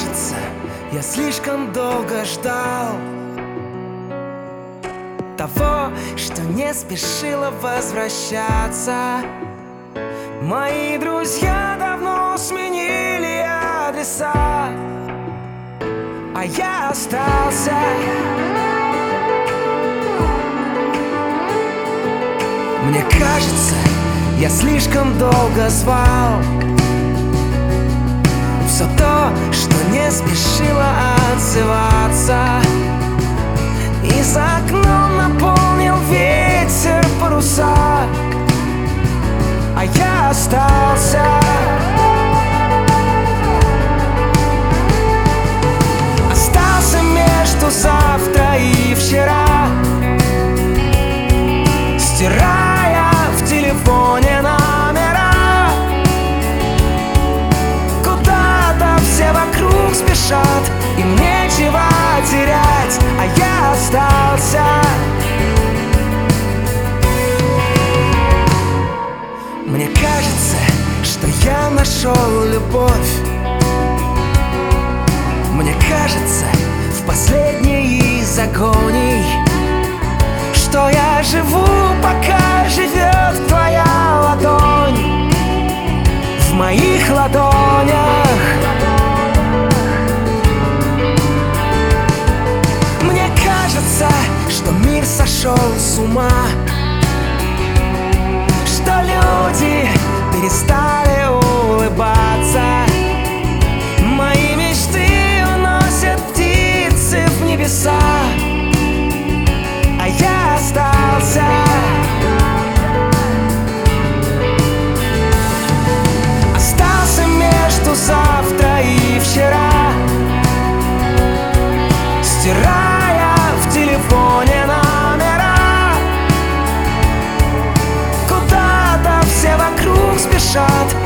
кажется, я слишком долго ждал того, что не спешило возвращаться. Мои друзья давно сменили адреса, а я остался. Мне кажется, я слишком долго звал все то, что не спешило отзываться. И за окном наполнил ветер паруса, а я остался. Остался между завтра и вчера, стирая в телефоне номера. Куда-то все вокруг спешат, им нечего терять, а я остался. Мне кажется, что я нашел любовь. Мне кажется, в последней из агоний, что я живу, пока живет твоя ладонь в моих ладонях. Мне кажется, что мир сошел с ума, что люди перестали улыбаться. Мои мечты уносят птицы в небеса, а я остался. Остался между завтра и вчера, стирая в телефоне номера. Куда-то все вокруг спешат,